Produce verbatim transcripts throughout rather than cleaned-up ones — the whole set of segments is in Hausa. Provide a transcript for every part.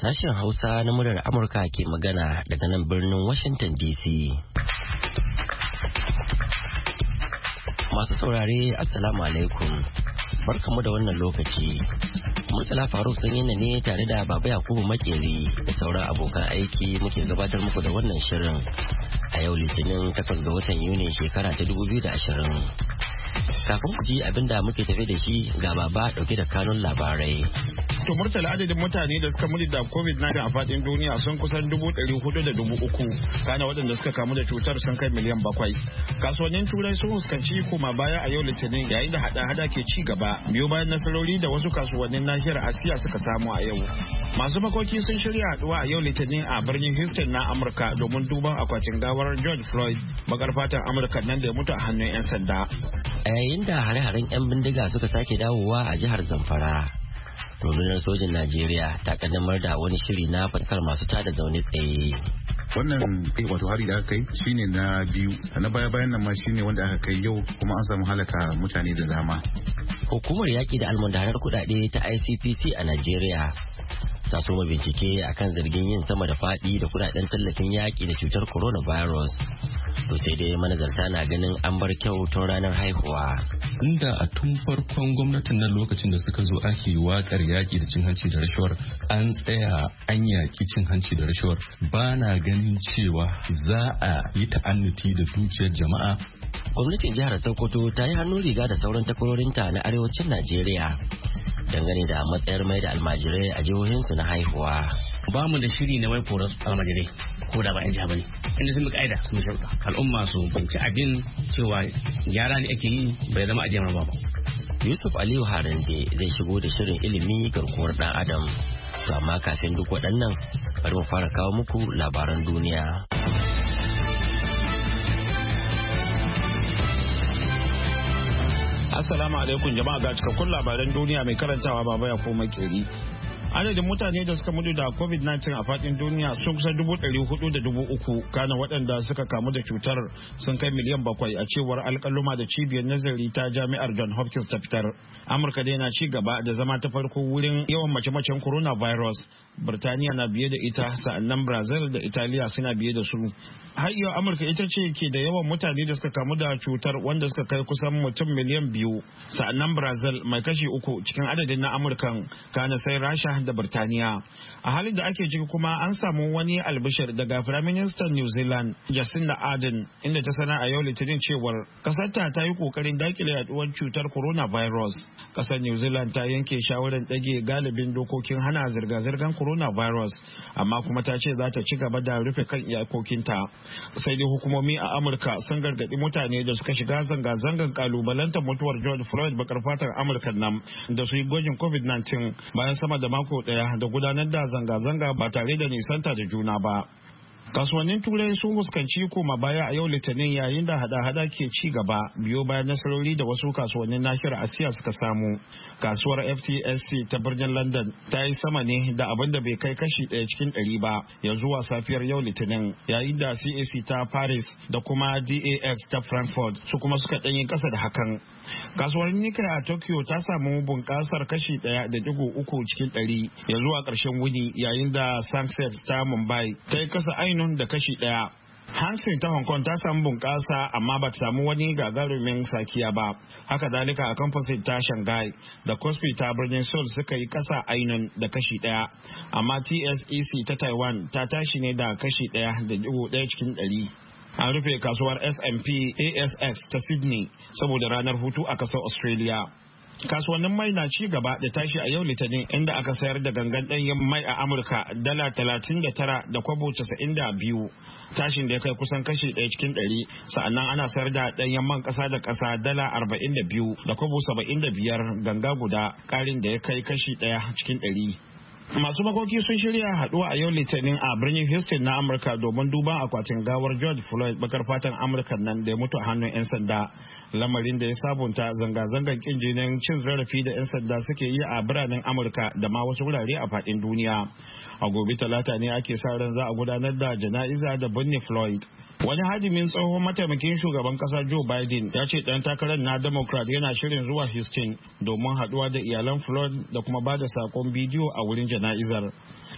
Sashen Hausa na muryar Amurka ke magana daga nan birnin Washington D C. Masu saurare, Assalamu alaikum. Barkamu da wannan lokaci. Murtala Faruk Sanyina ne tare da Baba Yakubu Makeri da sauran abokan aiki muke gabatar muku da wannan shirin a yau Litinin takwas ga watan Yuni shekara ta dubu biyu da ashirin. Kafin ku ji abin da muke tafe da shi ga Baba dauke da kanun labarai. To Murtala, adadin mutane da suka mutu da covid nineteen a fadin duniya sun kusan dubu ɗari hudu da dubu uku, kana waɗanda suka kamu da cutar sun kai miliyan bakwai. Kasuwannin turai sun fuskanci koma baya a yau Litinin yayin da hada-hada ke ci gaba biyo bayan nasarori da wasu kasuwannin nahiyar Asiya suka samu a yau. Masu makoki sun shirya haɗuwa a yau Litinin a birnin Houston na Amurka domin duban akwatin gawar George Floyd, bakar fatan Amurka nan da ya mutu a hannun 'yan sanda. A yayin da hare-haren 'yan bindiga suka sake dawowa a jihar Zamfara, rundunar sojin Najeriya ta kaddamar da wani shiri na fatakar masu tada zaune tsaye. Wannan eh wato hari da aka kai shine na biyu, na baya bayan nan ma shine wanda aka kai yau, kuma an samu halaka mutane da dama. Hukumar yaki da almundanar kudade ta I C P C a Najeriya ta soma bincike akan zargin yin sama da fadi da kudaden tallafin yaki da cutar coronavirus. To sai dai manazarta na ganin an bar kyau tun ranar haihuwa. Inda a tun farkon gwamnatin nan lokacin da suka zo ake wakar yaki da cin hanci da rashawar, an tsaya an yaki cin hanci da rashawar, ba na ganin cewa za a yi ta'annuti da dukiyar jama'a. Gwamnatin jihar Sokoto ta yi hannun riga da sauran takwarorinta na arewacin Najeriya dangane da matsayar mai da almajirai a jihohinsu na haihuwa. Ba mu da shiri na wai korar almajirai ko da ba yan jiha bane, inda sun bi ka'ida sun sharuɗa al'umma su banci abin cewa gyara ne ake yi, bai zama ajiyar ba. Yusuf Aliyu Harande zai shigo da shirin ilimi garkuwar ɗan Adam. To amma kafin duk waɗannan bari mu fara kawo muku labaran duniya. Assalamu alaikum jama'a, ga cikakkun labaran duniya mai karantawa Baba Yakubu Makeri. Adadin mutane da suka mutu da covid nineteen a fadin duniya sun kusa dubu ɗari hudu da dubu uku, kana waɗanda suka kamu da cutar sun kai miliyan bakwai a cewar alƙaluma da cibiyar nazari ta jami'ar John Hopkins ta fitar. Amurka dai na ci gaba da zama ta farko wurin yawan mace-macen coronavirus. Birtaniya na biye da ita, sa'annan Brazil da Italiya suna biye da su. Har yau Amurka ita ce ke da yawan mutane da suka kamu da cutar, wanda suka kai kusan mutum miliyan biyu, sa'annan Brazil mai kashi uku cikin adadin na Amurkan, kana sai Rasha da Birtaniya. A halin da ake ciki kuma an samu wani albishir daga Firaministan New Zealand Jacinda Ardern, inda ta sanar a yau Litinin cewar kasarta ta yi kokarin dakile yaduwar cutar coronavirus. Kasar New Zealand ta yanke shawarar ɗage galibin dokokin hana zirga-zirgar coronavirus, amma kuma ta ce za ta ci gaba da rufe kan iyakokinta. Sai dai hukumomi a Amurka sun gargaɗi mutane da suka shiga zanga-zangar kalubalantar mutuwar George Floyd, bakar fatar Amurka nan, da su yi gwajin covid nineteen bayan sama da mako daya da gudanar da zanga-zanga ba tare da nisanta da juna ba. Kasuwannin turai sun fuskanci koma baya a yau Litinin yayin da hada-hada ke ci gaba biyo bayan nasarori da wasu kasuwannin nahiyar Asiya suka samu. Kasuwar F T S E ta birnin London ta yi sama ne da abin da bai kai kashi ɗaya cikin ɗari ba ya zuwa safiyar yau Litinin, yayin da C A C ta Paris da kuma D A X ta Frankfurt su kuma suka ɗanyi ƙasa da hakan. Kasuwar Nikkei a Tokyo ta samu bunƙasar kashi ɗaya da digo uku cikin ɗari ya zuwa ƙarshen wuni, yayin da Sensex ta Mumbai ta yi kasa ainun da kashi ɗaya. Hang Seng ta Hong Kong ta samu bunƙasa amma ba ta samu wani gagarumin sakiya ba. Haka zalika a Composite ta Shanghai da Kospi ta birnin Seoul suka yi kasa ainun da kashi ɗaya. Amma T S E C ta Taiwan ta tashi ne da kashi ɗaya da digo ɗaya cikin ɗari. An rufe kasuwar S and P A S X ta Sydney saboda ranar hutu a kasar Australia. Kasuwannin mai na ci gaba da tashi a yau Litinin, inda aka sayar da gangan ɗanyen mai a Amurka dala talatin da tara da kwabo casa'in da biyu, tashin da ya kai kusan kashi ɗaya cikin ɗari. Sa'annan ana sayar da ɗanyen man ƙasa da ƙasa dala arba'in da biyu da kwabo saba'in da biyar ganga guda, ƙarin da ya kai kashi ɗaya cikin ɗari. Masu makoki sun shirya haɗuwa a yau Litinin a birnin Houston na Amurka domin duban akwatin gawar George Floyd, bakar fatan Amurka nan da ya mutu a hannun 'yan sanda. Lamarin da ya sabunta zanga-zangar kin jinin cin zarafi da 'yan sanda suke yi a biranen Amurka da ma wasu wurare a faɗin duniya. A gobe Talata ne ake sa ran za a gudanar da jana'iza da binne Floyd. Wani hadimin tsohon mataimakin shugaban kasa Joe Biden ya ce dan takarar na Democrat yana shirin zuwa Houston domin haduwa da iyalan Floyd da kuma ba da sakon bidiyo a wurin jana'izar.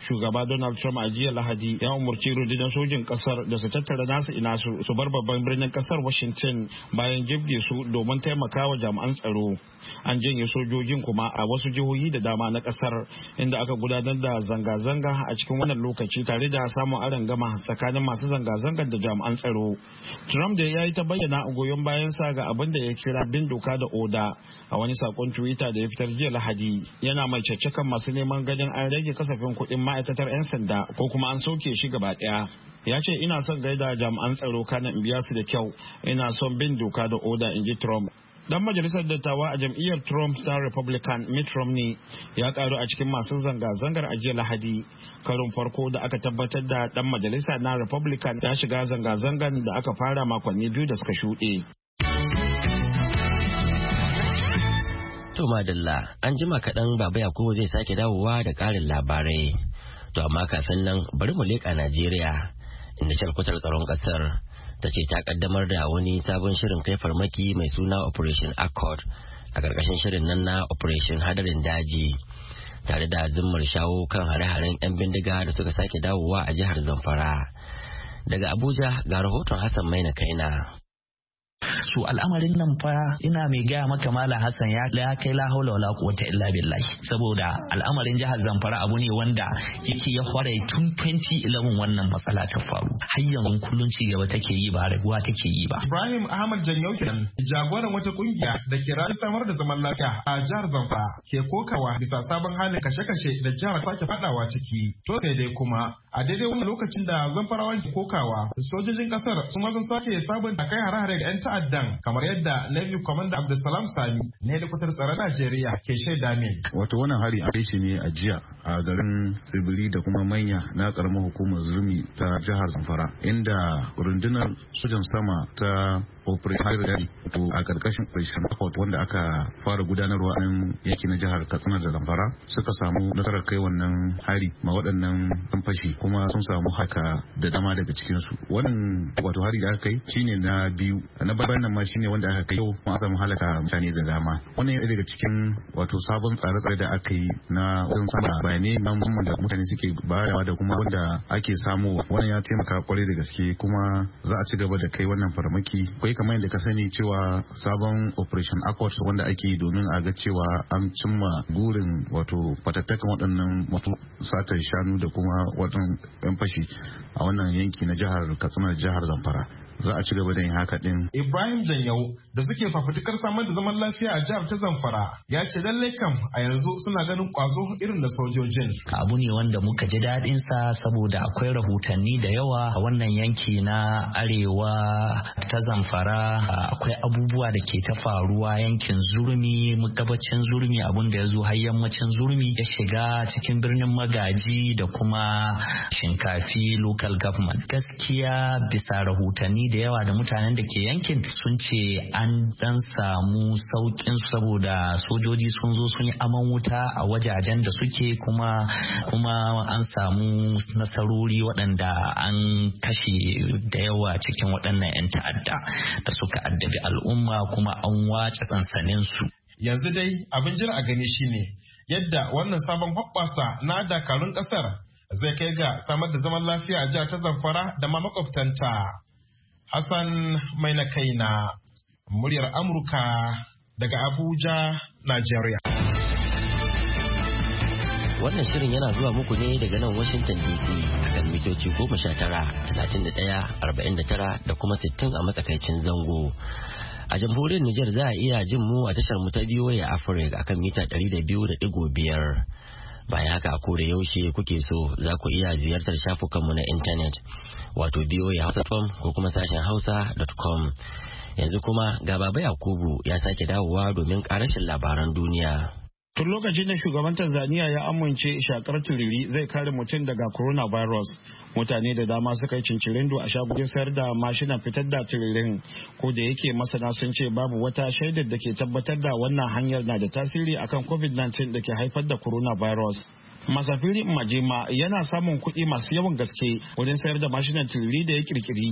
shugaba Donald Trump a jiya Lahadi ya umarci rundunar sojin kasar da su tattara nasu ina su su bar babban birnin kasar Washington bayan jibge su domin taimakawa jami'an tsaro. An janye sojojin kuma a wasu jihohi da dama na kasar inda aka gudanar da zanga-zanga a cikin wannan lokaci tare da samun arangama tsakanin masu zanga-zangar da jami'an tsaro. Trump da ya yi ta bayyana goyon bayansa ga abin da ya kira bin doka da oda a wani sakon Twitter da ya fitar jiya Lahadi, yana mai caccakan masu neman ganin an rage kasafin kuɗin ma'aikatar 'yan sanda ko kuma an sauke shi gaba ɗaya. Ya ce ina son gaida jami'an tsaro kana in biya su da kyau, ina son bin doka da oda, in ji Trump. Dan majalisar dattawa a jam'iyyar Trump ta Republican Mitt Romney ya karu a cikin masu zanga-zangar a jiya Lahadi, karin farko da aka tabbatar da dan majalisa na Republican ya shiga zanga-zangar da aka fara makonni biyu da suka shuɗe. To madalla, an jima kaɗan Baba Yakubu zai sake dawowa da ƙarin labarai. To amma kafin nan bari mu leƙa Najeriya, inda shalkwatar tsaron ƙasar ta ce ta kaddamar da wani sabon shirin kai farmaki mai suna Operation Accord a ƙarƙashin shirin nan na Operation Hadarin Daji, tare da zimmar shawo kan hare-haren 'yan bindiga da suka sake dawowa a jihar Zamfara. Daga Abuja ga rahoton Hassan Maina Kaina. So al'amarin nan fa ina mai gaya maka Malam Hassan ya kai la haula wala quwwata illa billahi, saboda al'amarin jihar Zamfara abu ne wanda yake ya fara tun twenty eleven wannan matsala ta faru, har yanzu kullun ci gaba take yi ba raguwa take yi ba. Ibrahim Ahmad Janyau kenan, jagoran wata kungiya da ke rayar samar da zaman lafiya a jihar Zamfara, ke kokawa bisa sabon halin kashe-kashe da jihar take fadawa ciki. To sai dai kuma a daidai wannan lokacin da Zamfarawan ke kokawa, sojojin kasar su ma sun sake sabunta kai hare-hare ga 'yan ta'addan, kamar yadda Navy Commander Abdulsalam Sani ne da kutar tsaron Najeriya ke shaida min. Wato wannan hari a kai shi ne a jiya a garin Tsibiri da kuma manya na karamar hukumar Zurmi ta jihar Zamfara, inda rundunar sojan sama ta Operation Hadarin to a karkashin Operation Accord wanda aka fara gudanarwa a yankin na jihar Katsina da Zamfara suka samu nasarar kai wannan hari ma waɗannan ɗan fashi, kuma sun samu haka da dama daga cikin su. Wannan wato hari da aka kai shine na biyu, na bayan nan ma shine wanda aka kai yau, kuma an samu halaka mutane da dama. Wannan yana daga cikin wato sabon tsare-tsare da aka yi na wajen sama bayanai na musamman da mutane suke bayarwa da kuma wanda ake samu. Wannan ya taimaka kwarai da gaske, kuma za a ci gaba da kai wannan farmaki. Akwai kamar yadda ka sani cewa sabon Operation Accord wanda ake yi domin a ga cewa an cimma gurin wato fatattakan waɗannan wato satar shanu da kuma waɗannan 'yan fashi a wannan yanki na jihar Katsina da jihar Zamfara. Za a ci gaba da yin haka din. Ibrahim Janyau da suke fafutukar samar da zaman lafiya a jihar ta Zamfara ya ce lallai kam a yanzu suna ganin kwazo irin da sojojin. Abu ne wanda muka ji daɗin sa saboda akwai rahotanni da yawa a wannan yanki na arewa ta Zamfara, akwai abubuwa da ke ta faruwa yankin Zurmi, gabacin Zurmi, abun da ya zo har yammacin Zurmi ya shiga cikin birnin Magaji da kuma Shinkafi local government. Gaskiya bisa rahotanni da yawa da mutanen da ke yankin sun ce an dan samu saukin saboda sojoji sun zo sun yi aman wuta a wajajen da suke, kuma kuma an samu nasarori waɗanda an kashe da yawa cikin waɗannan 'yan ta'adda da suka addabi al'umma, kuma an wace tsansanin su. Yanzu dai abin jira a gani shine yadda wannan sabon hoɓɓasa na dakarun ƙasar zai kai ga samar da zaman lafiya a jihar ta Zamfara da ma makwabtanta. Hassan mai na kaina, muryar Amurka daga Abuja, Najeriya. Wannan shirin yana zuwa muku ne daga nan Washington D C a kan mitoci goma sha tara, talatin da ɗaya, arba'in da tara da kuma sittin a matsakaicin zango. A jamhuriyar Nijar za a iya jin mu a tashar mu ta B O A Africa akan mita ɗari da biyu da ɗigo biyar. Bayan haka a koda yaushe kuke so za ku iya ziyartar shafukanmu na intanet wato b o a hausa dot com ko kuma sashen hausa dot com. Yanzu kuma ga Baba Yakubu ya sake dawowa domin karashin labaran duniya. Tun lokacin da shugaban Tanzania ya amince shakar turiri zai kare mutum daga coronavirus, mutane da dama suka yi cincirindo a shagogin sayar da mashinan fitar da turirin, ko da yake masana sun ce babu wata shaidar da ke tabbatar da wannan hanyar na da tasiri akan covid nineteen da ke haifar da coronavirus. Masafiri Majima yana samun kuɗi masu yawan gaske wajen sayar da mashinan turiri da ya kirkiri.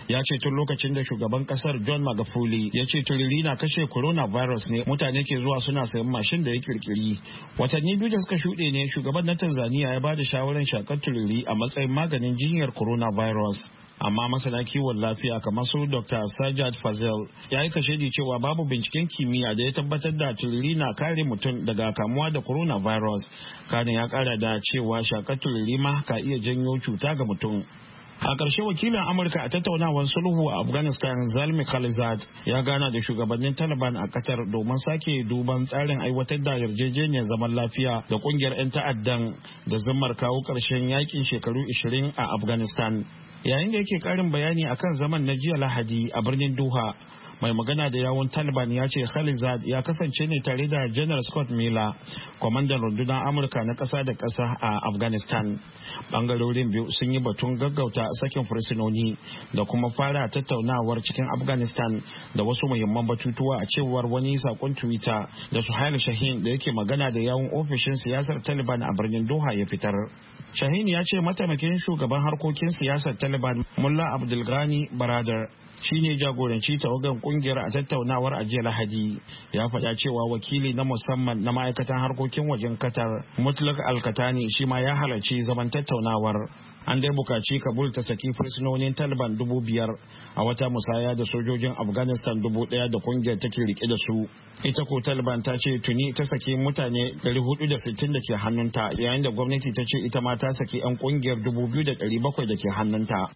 ya ce tun lokacin da shugaban kasar John Magufuli ya ce tururi na kashe coronavirus ne mutane ke zuwa suna sayan mashin da ya kirkiri. Watanni biyu da suka shuɗe ne shugaban na Tanzania ya ba da shawarar shakar tururi a matsayin maganin jinyar coronavirus. Amma masana kiwon lafiya kamar su Doctor Sajad Fazel ya yi kashedi cewa babu binciken kimiyya da ya tabbatar da tururi na kare mutum daga kamuwa da coronavirus. Kanin ya kara da cewa shakar tururi ma ka iya janyo cuta ga mutum. A ƙarshe wakilin Amurka a tattaunawar sulhu a Afghanistan Zalmi Khalilzad ya gana da shugabannin Taliban a Qatar domin sake duban tsarin aiwatar da yarjejeniyar zaman lafiya da ƙungiyar 'yan ta'addan da zammar kawo ƙarshen yakin shekaru ashirin a Afghanistan. Yayin da yake ƙarin bayani akan zaman na jiya Lahadi a birnin Doha, mai magana da yawun Taliban ya ce Khalilzad ya kasance ne tare da General Scott Miller, kwamandan rundunar Amurka na ƙasa da ƙasa a Afghanistan. Bangarorin biyu sun yi batun gaggauta sakin fursunoni da kuma fara tattaunawar cikin Afghanistan da wasu muhimman batutuwa a cewar wani sakon Twitter da Suhail Shahin da yake magana da yawun ofishin siyasar Taliban a birnin Doha ya fitar. Shahin ya ce mataimakin shugaban harkokin siyasar Taliban Mullah Abdul Ghani Baradar shine jagoranci tawagan kungiyar a tattaunawar a jiya Lahadi. Ya faɗa cewa wakili na musamman na ma'aikatan harkokin wajen Qatar Mutlaq Al-Katani shi ma ya halarci zaman tattaunawar. An dai bukaci Kabul ta saki fursunonin Taliban dubu biyar a wata musaya da sojojin Afghanistan dubu ɗaya da kungiyar take rike da su. Ita ko Taliban ta ce tuni ta saki mutane ɗari hudu da sittin da ke hannunta, yayin da gwamnati ta ce ita ma ta saki 'yan kungiyar dubu biyu da ɗari bakwai da ke hannunta.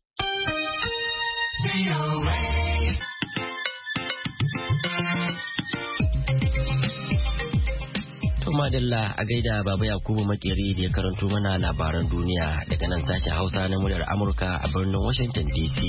Madalla a gaida Baba Yakubu Makeri da ya karanto mana labaran duniya daga nan sashen Hausa na muryar Amurka a birnin Washington D C.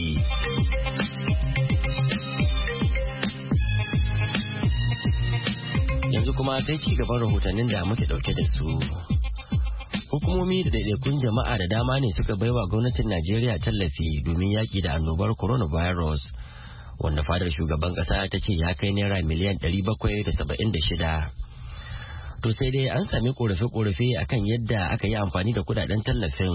Yanzu kuma sai ci gaban rahotannin da muke dauke da su. Hukumomi da daidaikun jama'a da dama ne suka baiwa gwamnatin Najeriya tallafi domin yaƙi da annobar coronavirus, wanda fadar shugaban ƙasa ta ce ya kai naira miliyan ɗari bakwai da saba'in da shida. To sai dai an sami korafe-korafe akan yadda aka yi amfani da kudaden tallafin.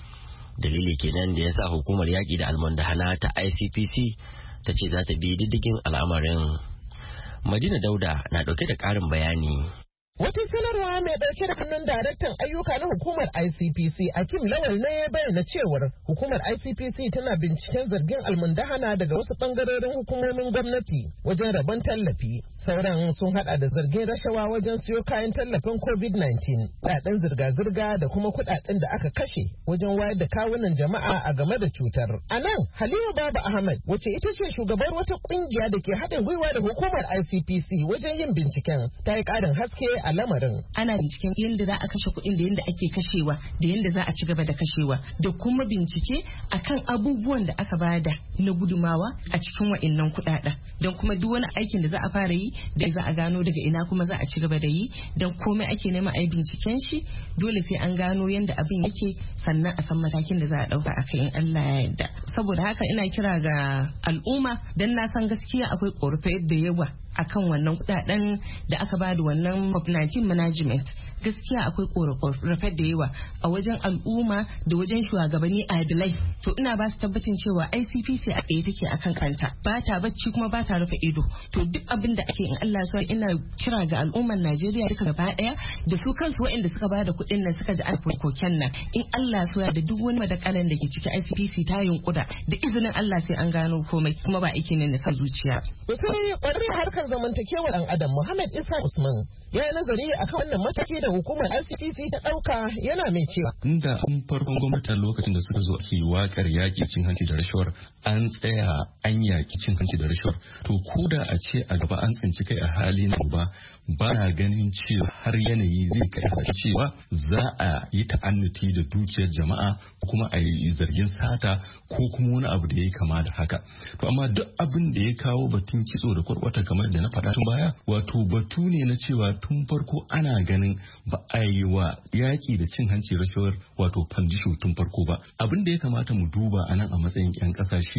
Dalili kenan da ya sa hukumar yaƙi da almundahana ta I C P C ta ce za ta bi diddigin al'amarin. Madina Dauda na ɗauke da ƙarin bayani. Wata sanarwa mai ɗauke da hannun daraktan ayyuka na hukumar I C P C Akim Lawal ne ya bayyana cewar hukumar I C P C tana binciken zargin almundahana daga wasu ɓangarorin hukumomin gwamnati wajen rabon tallafi. Sauran sun hada da zargin rashawa wajen siyo kayan tallafin COVID nineteen, kuɗaɗen zirga-zirga da kuma kuɗaɗen da aka kashe wajen wayar da kawunan jama'a a game da cutar. A nan Halima Baba Ahmad wacce ita ce shugabar wata ƙungiya da ke haɗin gwiwa da hukumar I C P C wajen yin binciken ta yi ƙarin haske a lamarin. Ana binciken yadda za a kashe kuɗin da yadda ake kashewa da yadda za a ci gaba da kashewa da kuma bincike akan abubuwan da aka bada na gudumawa a cikin wa'innan kuɗaɗen don kuma duk wani aikin da za a fara yi da za a gano daga ina kuma za a ci gaba da yi don komai ake nema a yi binciken shi dole sai an gano yadda abin yake sannan a san matakin da za a ɗauka a kai in Allah ya yarda. Saboda haka ina kira ga al'umma don na san gaskiya akwai ƙorafe da yawa akan wannan kudaden da aka bada wannan COVID nineteen management. Gaskiya akwai korafar da yawa a wajen al'umma da wajen shugabanni adilai. To ina ba su tabbacin cewa I C P C a tsaye take akan kanta, ba ta bacci kuma ba ta rufe ido. To duk abin da ake in Allah so ina kira ga al'ummar Najeriya duka gaba daya da su kansu waɗanda suka bada kuɗin nan suka ji koken nan, in Allah so ya da duk wani madakalan da ke ciki I C P C ta yunkuda da izinin Allah sai an gano komai kuma ba aiki ne na kan zuciya. Sai ƙwararren harkar zamantakewar ɗan adam Muhammad Isa Usman ya yi nazari akan wannan mataki da hukumar I C P C ta ɗauka yana mai cewa. Inda an farkon gwamnatin lokacin da suka zo ake wakar yaƙi cin hanci da rashawar an tsaya an yaƙi cin hanci da rashawar to ko da a ce a gaba an tsinci kai a hali na ba ba na ganin cewa har yanayi zai kai cewa za a yi ta'annuti da dukiyar jama'a kuma a yi zargin sata ko kuma wani abu da ya yi kama da haka. To amma duk abin da ya kawo batun kitso da kwarkwata kamar da na faɗa tun baya wato batu ne na cewa tun farko ana ganin ba a yi wa yaƙi da cin hanci rashawar wato fandisho tun farko ba. Abin da ya kamata mu duba a nan a matsayin 'yan ƙasa shine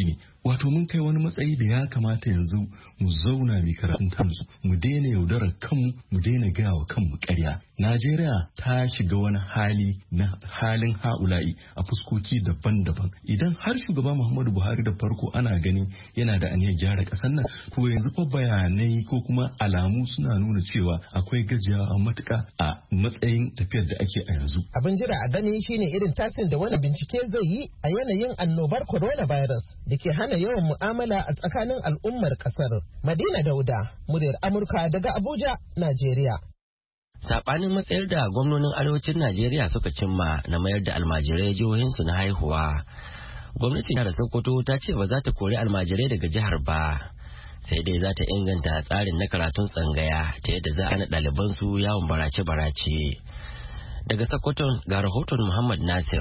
wato mun kai wani matsayi da ya kamata yanzu mu zauna mai karatun kansu, mu daina yaudarar kanmu, mu daina gaya wa kanmu ƙarya. Najeriya ta shiga wani hali na halin ha'ula'i a fuskoki daban-daban. Idan har shugaba Muhammadu Buhari da farko ana ganin yana da aniyar gyara ƙasar nan, to yanzu fa bayanai ko kuma alamu suna nuna cewa akwai gajiyawa matuƙa a matsayin tafiyar da ake a yanzu. Abin jira a gani shine irin tasirin da wani bincike zai yi a yanayin annobar coronavirus da ke hana yawan mu'amala a tsakanin al'ummar kasar. Madina Dauda, muryar Amurka daga Abuja, Najeriya. Saɓanin matsayar da gwamnonin arewacin Najeriya suka cimma na mayar da almajirai jihohinsu na haihuwa. Gwamnatin jihar Sokoto ta ce ba za ta kori almajirai daga jihar ba, sai dai za ta inganta tsarin na karatun tsangaya ta yadda za a na ɗalibansu yawon barace-barace. Daga Sokoton ga rahoton Muhammad Nasir.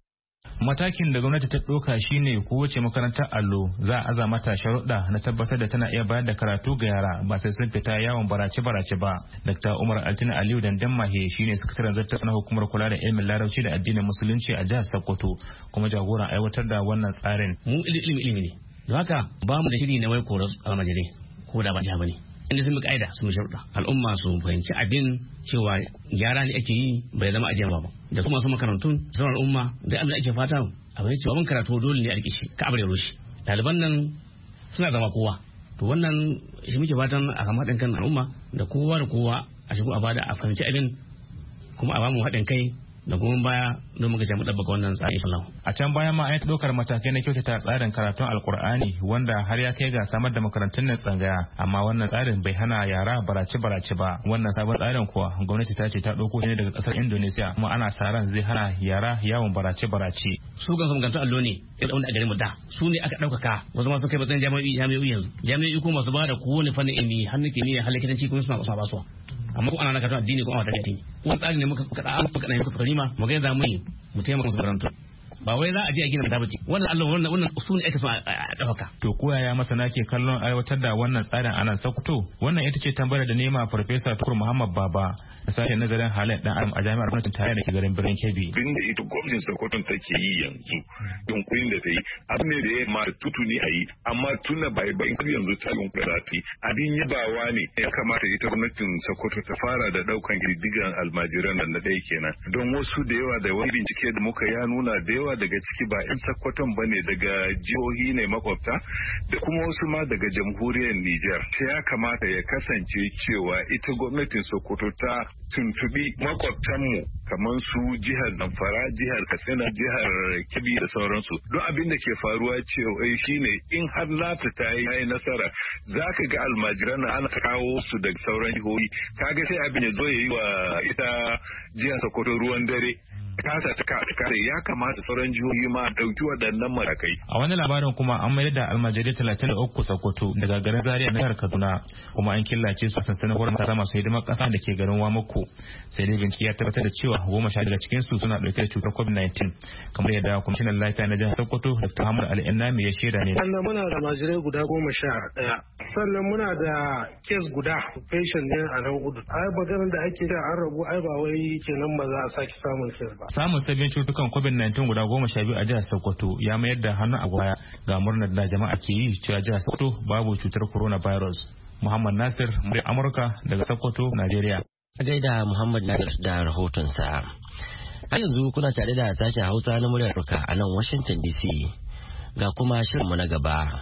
Matakin da gwamnati ta ɗauka shine kowace makarantar allo za a aza mata sharuɗa na tabbatar da tana iya bayar da karatu ga yara ba sai sun fita yawon barace-barace ba. Dr. Umar Altina Aliyu Dandan Mahe shine sakataren zartas na hukumar kula da ilimin larabci da addinin musulunci a jihar Sokoto kuma jagoran aiwatar da wannan tsarin. Mu ilimi ilimi ne. Don haka ba mu da shiri na wai korar almajirai ko da ba jiha bane. Inda sun bi ka'ida sun sharuɗa al'umma su fahimci abin cewa gyara ne ake yi bai zama ajiyar ba da kuma su makarantun sauran al'umma da abin da ake fata abin cewa mun karatu dole ne a rike shi ka abar yaro shi ɗaliban nan suna zama kowa to wannan shi muke fatan a kama haɗin kan al'umma da kowa da kowa a shigo a bada a fahimci abin kuma a bamu haɗin kai da kuma baya don muka samu ɗabbaka wannan tsari sallahu. A can baya ma an yi ɗaukar matakai na kyautata tsarin karatun alkur'ani wanda har ya kai ga samar da makarantun nan tsangaya amma wannan tsarin bai hana yara barace-barace ba. Wannan sabon tsarin kuwa gwamnati ta ce ta ɗauko shi ne daga ƙasar Indonesia kuma ana sa ran zai hana yara yawon barace-barace. Su ga makarantun allo ne yadda wanda a garin mu da su ne aka ɗaukaka wasu masu kai matsayin jami'o'i jami'o'i yanzu jami'o'i kuma masu ba da kowane fannin ilimi har nake ne har likitanci kuma suna ba su. Amma ko ana na karatun addini ko a wata addini wani tsari ne muka kada an fuka ɗaya muka farima mu ga za mu yi mu taimaka musu karantu ba wai za a je a gina mata bace wannan Allah wannan wannan su ne ake so a dauka. To ko yaya masana ke kallon aiwatar da wannan tsarin a nan Sokoto? Wannan ita ce tambayar da nema Farfesa Tukur Muhammad Baba da sashen nazarin halayen dan adam a jami'ar gwamnatin tarayya da ke garin birnin Kebbi. Bin da ita gwamnatin Sokoto take yi yanzu yunkurin da ta yi abu ne da ya ma tutuni a yi amma tuna bai bai yanzu ta yunkura za ta yi abin yabawa ne ya kamata ita gwamnatin Sokoto ta fara da daukan girgigan almajiran nan na dai kenan don wasu da yawa da wani bincike da muka ya nuna da yawa daga ciki ba 'yan Sokoton ba ne daga jihohi ne makwabta da kuma wasu ma daga jamhuriyar Nijar. Sai ya kamata ya kasance cewa ita gwamnatin Sokoto ta tuntubi makwabtanmu kamar su jihar Zamfara, jihar Katsina, jihar Kebbi da sauransu. Don abin da ke faruwa cewa shine in har nata ta yi nasara za ka ga almajiran ana kawo su daga sauran jihohi. Kaga sai abin ya zo ya yi wa ita jihar Sokoto ruwan dare. Kasa ta kare ya kamata sauran jihohi ma dauki waɗannan matakai. A wani labarin kuma an mayar da almajirai talatin da uku Sokoto daga garin Zaria na jihar Kaduna kuma an killace su a sansanin wurin matasa masu hidimar ƙasa da ke garin Wamako. Sai dai bincike ya tabbatar da cewa goma sha daga cikin su suna ɗauke da cutar covid nineteen kamar yadda kwamishinan lafiya na jihar Sokoto Doctor Hamad Al-Innami ya shaida ne. Sannan muna da almajirai guda goma sha ɗaya. Sannan muna da kes guda patient ne a nan Udu. Ai maganar da ake da an rabu ai ba wai kenan ba za a sake samun kes ba. Samun sabbin cutukan covid nineteen guda goma sha biyu a jihar Sokoto ya mayar da hannu a baya ga murnar da jama'a ke yi cewa jihar Sokoto babu cutar coronavirus. Muhammad Nasir, muryar Amurka daga Sokoto, Najeriya. A gaida Muhammad Nasir da rahotonsa. Har yanzu kuna tare da sashen Hausa na muryar Amurka a nan Washington D C. Ga kuma shirinmu na gaba.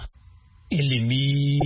Ilimi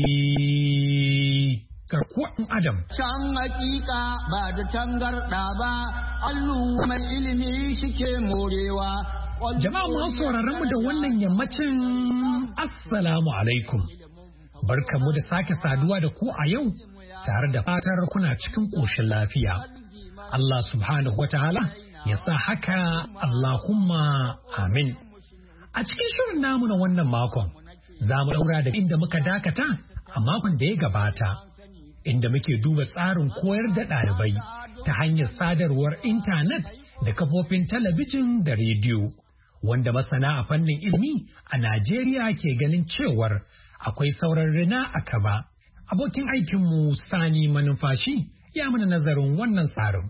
garkuwar Adam. Can hakika ba da tangarɗa ba, allu mai ilimi shike morewa. Jama'a masu sauraron mu da wannan yammacin Assalamu alaikum. Barkanmu da sake saduwa da ku a yau tare da fatar kuna cikin ƙoshin lafiya. Allah subhanahu wa ta'ala ya sa haka Allahumma amin. A cikin shirin namu na wannan makon, za mu ɗaura da inda muka dakata a makon da ya gabata. Inda muke duba tsarin koyar da ɗalibai ta hanyar sadarwar intanet da kafofin talabijin da rediyo, wanda masana a fannin ilimi a Najeriya ke ganin cewar akwai sauran rina a kaba. Abokin aikinmu Sani Manumfashi ya mana nazarin wannan tsarin.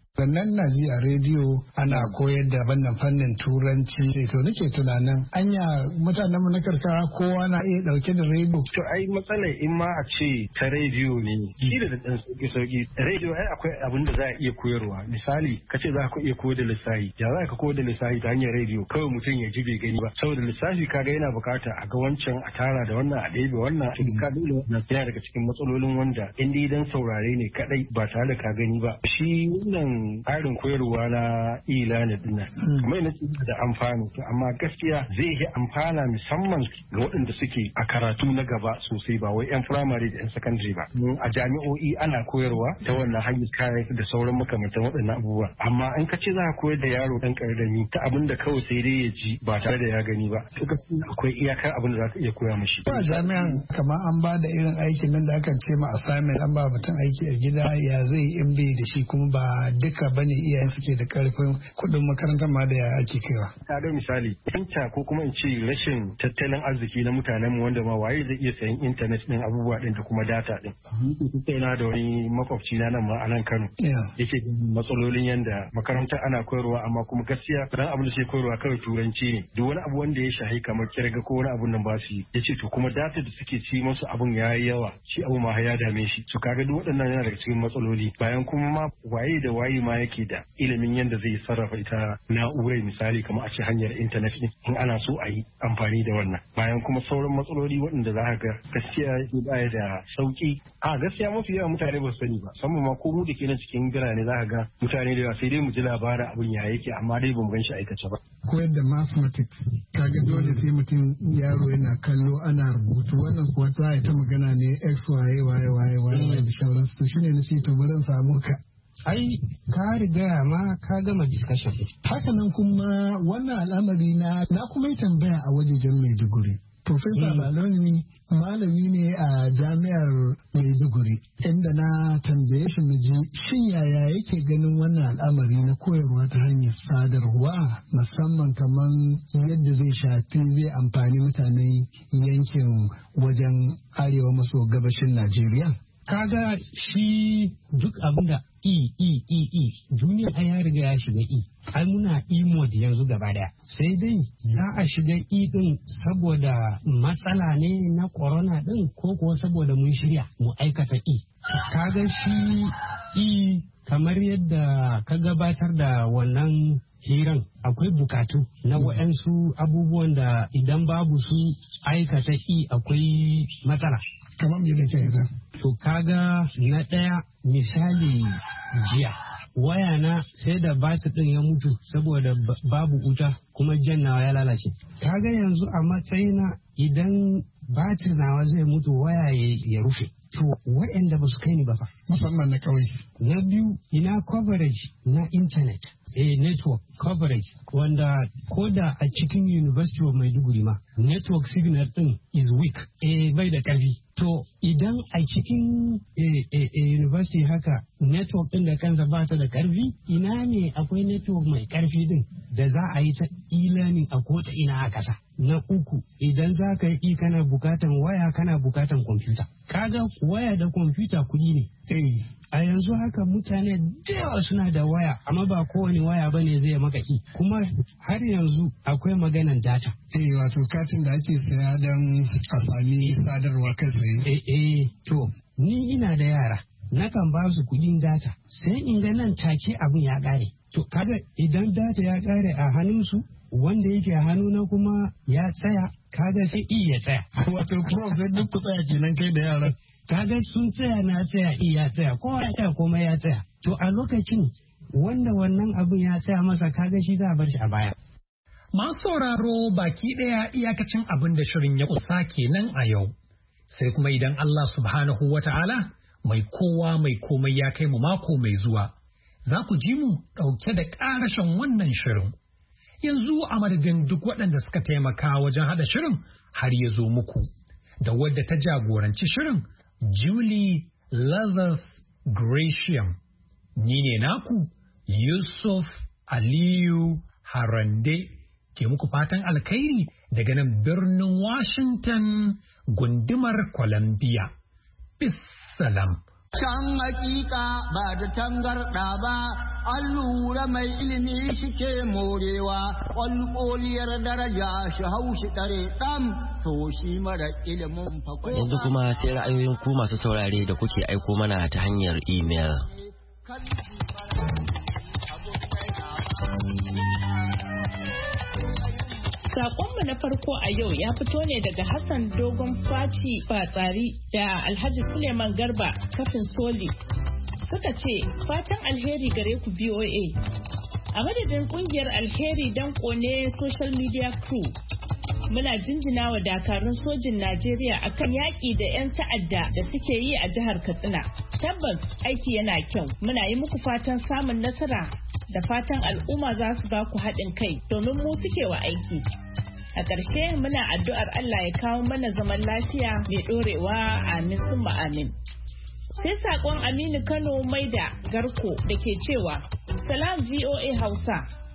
Sannan na ji a rediyo ana koyar da wannan fannin turanci sai to nake tunanin anya mutanen mu na karkara kowa na iya dauke da rediyo. To ai matsalar in ma a ce ta rediyo ne shi da dan sauki sauki rediyo ai akwai abin da za a iya koyarwa misali kace za ka iya koyar da lissafi ya za ka koyar da lissafi ta hanyar rediyo kawai mutum ya ji bai gani ba saboda lissafi kaga yana bukata a ga wancan a tara da wannan a ɗebe wannan ka dole na yana daga cikin matsalolin wanda in dai dan saurare ne kadai ba tare da ka gani ba shi wannan tsarin koyarwa na ilani dinnan kuma yana da amfani amma gaskiya zai yi amfana musamman ga waɗanda suke a karatu na gaba sosai ba wai yan firamare da yan sakandare ba a jami'o'i ana koyarwa ta wannan hanyar kayan da sauran makamantan waɗannan abubuwa amma in ka ce za ka koyar da yaro ɗan ƙarami ta abin da kawai sai dai ya ji ba tare da ya gani ba to akwai iyakar abin da za ka iya koya mishi. Ba jami'an kamar an ba da irin aikin nan da akan ce ma assignment an ba mutum aiki a gida ya zai in bai da shi kuma ba duka bane iyayen suke da karfin kuɗin makarantar ma da ya ake kaiwa. Ta ga misali fahimta ko kuma in ce rashin tattalin arziki na mutanen mu wanda ma waye zai iya sayan intanet din abubuwa din da kuma data din. Kuka yana da wani makwabci na nan ma a nan Kano. Yake matsalolin yanda makaranta ana koyarwa amma kuma gaskiya dan abin da sai koyarwa kawai turanci ne. Duk wani abu wanda ya shahi kamar kirga ko wani abun nan ba su yi. Yace to kuma data da suke ci musu abun yayi yawa shi abu ma ya dame shi. Su kaga duk waɗannan yana daga cikin matsaloli bayan kuma ma waye da waye ma yake da ilimin yadda zai sarrafa ita na'urai misali kamar a ce hanyar intanet ne in ana so a yi amfani da wannan bayan kuma sauran matsaloli waɗanda za ga gaskiya baya da sauki a gaskiya mafi yawa mutane ba su sani ba musamman ma ko mu da ke nan cikin birane za ga mutane da yawa sai dai mu ji labarin abin ya yake amma dai ba mu gan shi aikace ba. Koyar da mathematics kaga dole sai mutum yaro yana kallo ana rubutu wannan kuwa ta ta magana ne x y y y y da sauransu to shine na ce to bari in samu ka. Ai, ka riga ma ka gama discussion. Haka nan kuma wannan al'amari na na kuma yi tambaya a wajejen Maiduguri. Profesa Baloni malami ne a jami'ar Maiduguri inda na tambaye shi miji shin yaya yake ganin wannan al'amari na koyarwa ta hanyar sadarwa musamman kamar yadda zai shafi zai amfani mutanen yankin wajen arewa maso gabashin Najeriya. Kaga shi duk abin da E, E, E, E, duniya ai ya riga ya shiga E, ai muna E mode yanzu gaba daya. Sai dai za a shiga E din saboda matsala ne na corona din ko kuwa saboda mun shirya mu aikata E. Kaga shi E kamar yadda ka gabatar da wannan hiran akwai bukatu na waɗansu abubuwan da idan babu su aikata E akwai matsala. Kamar me da ke To kaga na ɗaya misali jiya waya na sai da batir ɗin ya mutu saboda babu wuta kuma jan nawa ya lalace. Kaga yanzu a matsayina idan batir nawa zai mutu waya ya rufe. To waɗanda ba su kai ni ba fa. Musamman na ƙauye. Na biyu ina coverage na internet. Eh network coverage wanda ko da a cikin University of Maiduguri ma network signal din is weak. Eh bai da ƙarfi. To idan a cikin eh, eh, eh, university haka network din da kansa ba ta da ƙarfi ina ne akwai network mai ƙarfi din da za a yi ta e-learning a kota ina a ƙasa. Na uku idan za ka yi kana bukatan waya kana bukatan kwamfuta. Kaga waya da kwamfuta kuɗi ne. A yanzu haka mutane da yawa suna da waya amma ba kowane waya ba ne zai maka i kuma har yanzu akwai maganan data. Eh wato katin da ake saya don a sami sadarwa kai tsaye. Eh eh to ni ina da yara nakan ba su kuɗin data sai in ga nan take abin ya ƙare. To kaga idan data ya ƙare a hannunsu wanda yake a hannuna kuma ya tsaya kaga sai i ya tsaya. Wato prof sai duk ku tsaya kenan kai da yaran. Kaga sun tsaya na tsaya iya tsaya kowa ya tsaya kuma ya tsaya to a lokacin wanda wannan abin ya tsaya masa kaga shi za a bar shi a baya. Masu sauraro baki ɗaya iyakacin abin da shirin ya kusa kenan a yau sai kuma idan Allah subhanahu wa ta'ala mai kowa mai komai ya kai mu mako mai zuwa za ku ji mu ɗauke da ƙarashin wannan shirin. Yanzu a madadin duk waɗanda suka taimaka wajen haɗa shirin har ya zo muku da wadda ta jagoranci shirin Julie Lazarus Gratiam, ni ne naku Yusuf Aliyu Harande ke muku fatan alkhairi daga nan birnin Washington gundumar Columbia. Bis salam. Can hakika ba da tangarɗa ba, an lura mai ilimi shike morewa, ƙwalƙoliyar daraja shi haushi ɗare ɗan, to shi mara ilimin fakwai. Yanzu kuma sai ra'ayoyin ku masu saurare da kuke aiko mana ta hanyar imel. Sakonmu na farko a yau ya fito ne daga Hassan Dogon Faci Batsari da Alhaji Suleiman Garba kafin Soli. Suka ce fatan alheri gare ku B O A. A madadin kungiyar alheri dan kone social media crew. Muna jinjina wa dakarun sojin Najeriya akan yaƙi da 'yan ta'adda da suke yi a jihar Katsina. Tabbas aiki yana kyau. Muna yi muku fatan samun nasara da fatan al'umma za su ba ku haɗin kai domin mu suke wa aiki. A ƙarshe muna addu'ar Allah ya kawo mana zaman lafiya mai ɗorewa, amin summa amin. Sai saƙon Aminu Kano Maida Garko da ke cewa, Salam V O A Hausa.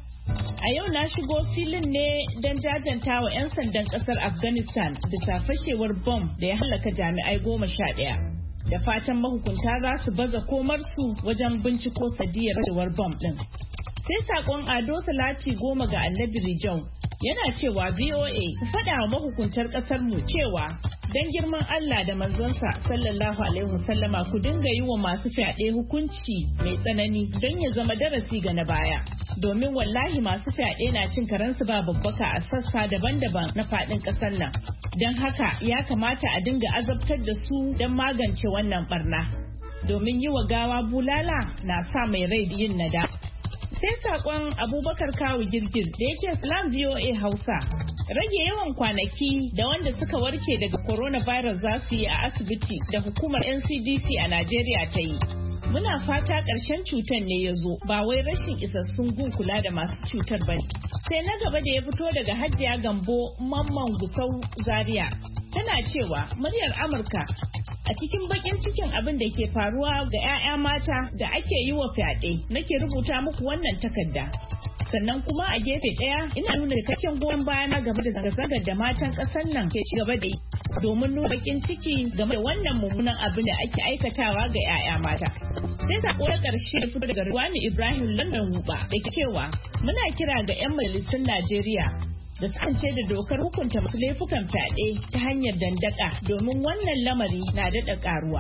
A yau na shigo filin ne don jajanta wa 'yan sandan ƙasar Afghanistan bisa fashewar bom da ya halaka jami'ai goma sha ɗaya. Da fatan mahukunta za su baza komarsu wajen binciko sadiyar fashewar bom ɗin. Sai saƙon Ado Salati Goma ga Annabi Rijau yana cewa V O A ku faɗa wa mahukuntar ƙasar mu cewa dan girman Allah da manzonsa sallallahu alaihi wasallama ku dinga yi wa masu fyaɗe hukunci mai tsanani don ya zama darasi ga na baya, domin wallahi masu fyaɗe na cin karansu ba babbaka a sassa daban-daban na faɗin ƙasar nan. Don haka ya kamata a dinga azabtar da su don magance wannan barna, domin yi wa gawa bulala na sa mai rai yin nada. Sai sakon Abubakar Kawu Girgir da yake Salam V O A Hausa. Rage yawan kwanaki da wanda suka warke daga coronavirus za su yi a asibiti da hukumar N C D C a Najeriya ta yi. Muna fata ƙarshen cutar ne ya zo, ba wai rashin isassun gun kula da masu cutar ba ne. Sai na gaba da ya fito daga Hajiya Gambo Mamman Gusau Zaria. Tana cewa muryar Amurka a cikin bakin cikin abin da ke faruwa ga 'ya'ya mata da ake yi wa fyaɗe, nake rubuta muku wannan takarda. Sannan kuma a gefe ɗaya ina nuna cikakken goyon bayana game da zanga-zangar da matan ƙasar nan ke ci gaba da yi domin nuna bakin ciki game da wannan mummunan abin da ake aikatawa ga 'ya'ya mata. Sai sako na ƙarshe da fito daga Ruwani Ibrahim London Wuba da ke cewa muna kira ga 'yan majalisun Najeriya da sance da dokar hukunta masu laifukan fyaɗe ta hanyar dandaka domin wannan lamari na daɗa ƙaruwa.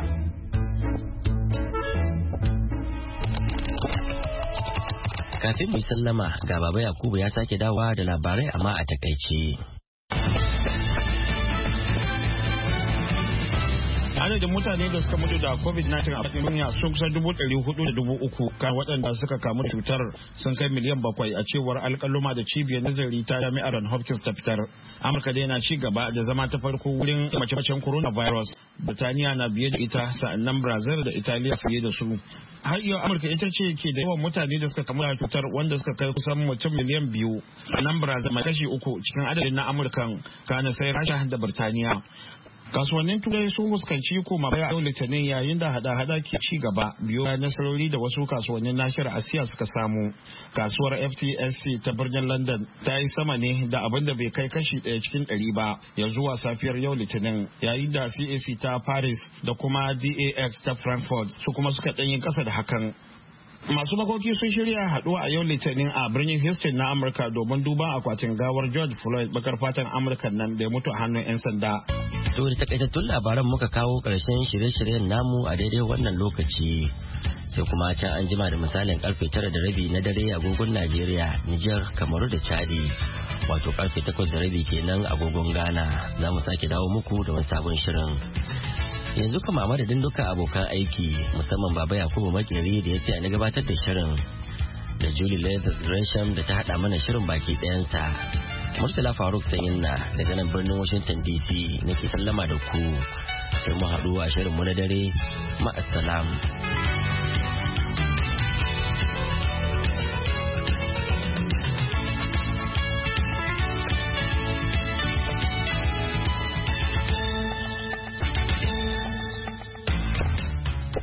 Kafin mu sallama ga Baba Yakubu ya sake dawowa da labarai amma a takaice. adadin mutane da suka mutu da covid nineteen a cikin duniya sun kusa dubu ɗari hudu da dubu uku kan waɗanda suka kamu da cutar sun kai miliyan bakwai a cewar alƙaluma da cibiyar nazari ta jami'ar Hopkins ta fitar. Amurka dai na ci gaba da zama ta farko wurin mace-macen coronavirus. Birtaniya na biye da ita, sa'annan Brazil da Italiya fiye da su. Har yau Amurka ita ce ke da yawan mutane da suka kamu da cutar wanda suka kai kusan mutum miliyan biyu. Sannan Brazil mai kashi uku cikin adadin na Amurkan, kana sai Rasha da Birtaniya. Kasuwannin turai sun fuskanci koma baya a litinin yayin da hada-hada ke ci gaba biyo bayan nasarori da wasu kasuwannin nahiyar asiya suka samu. Kasuwar F T S E ta birnin London ta yi sama ne da abin da bai kai kashi ɗaya cikin ɗari ba ya zuwa safiyar yau litinin, yayin da C A C ta Paris da kuma D A X ta Frankfurt su kuma suka ɗanyi ƙasa da hakan. Masu makoki sun shirya haɗuwa a yau litinin a birnin Houston na Amurka domin duban akwatin gawar George Floyd bakar fatan Amurka nan da ya mutu a hannun 'yan sanda. To da takaitattun labaran muka kawo ƙarshen shirye-shiryen namu a daidai wannan lokaci. Sai kuma can an jima da misalin karfe tara da rabi na dare agogon Najeriya, Nijar, Kamaru da Chadi. Wato karfe takwas da rabi kenan agogon Ghana. Za mu sake dawo muku da wani sabon shirin. Yanzu kama a madadin duka abokan aiki musamman Baba Yakubu Makeri da ya ce na gabatar da shirin da Julie Leather Gresham da ta haɗa mana shirin baki ɗayansa. Murtala Faruk Sayinna daga nan birnin Washington D C nake sallama da ku sai mu haɗu a shirin mu na dare ma'assalam.